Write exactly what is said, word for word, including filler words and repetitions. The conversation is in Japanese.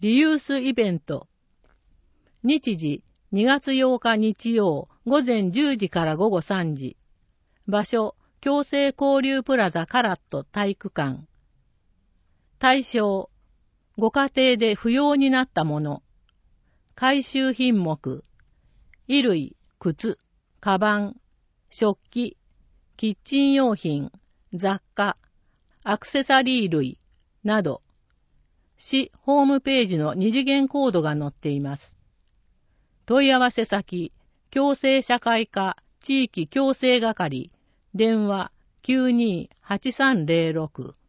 リユースイベント。日時にがつようか日曜午前じゅうじから午後さんじ。場所、共生交流プラザカラット体育館。対象、ご家庭で不要になったもの。回収品目、衣類、靴、カバン、食器、キッチン用品、雑貨、アクセサリー類など、市ホームページの二次元コードが載っています。問い合わせ先、共生社会科地域共生係、電話 きゅうにーはちさんゼロろく